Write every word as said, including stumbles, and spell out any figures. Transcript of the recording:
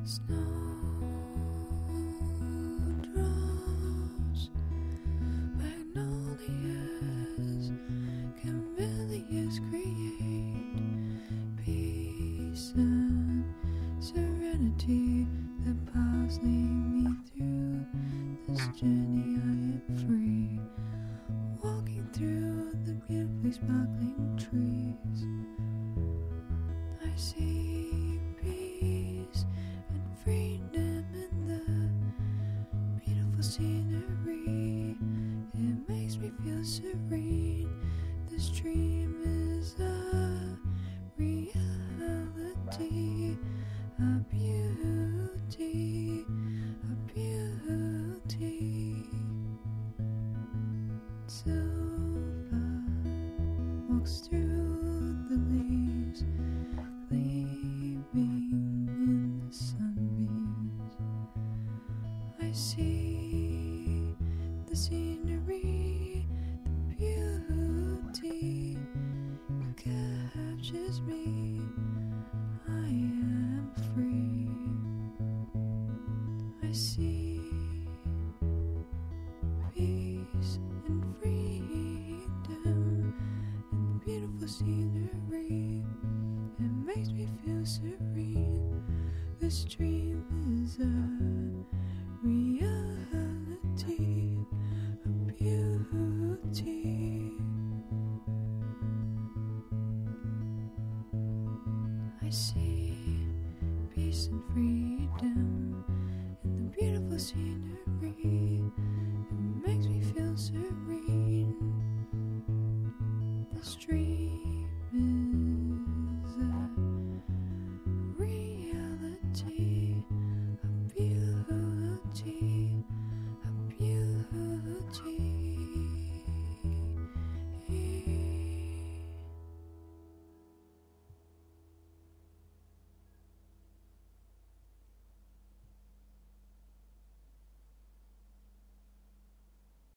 Snowdrops, magnolias, camellias create peace and serenity. The paths lead me through this journey. I am free, walking through the beautifully sparkling trees. I see peace and freedom in the beautiful scenery. It makes me feel serene. This dream is a reality, a beauty, a beauty. Silver walks through the leaves, gleaming in the sunbeams. I see the scenery, the beauty captures me. I am free. I see peace and freedom and beautiful scenery. It makes me feel serene. This dream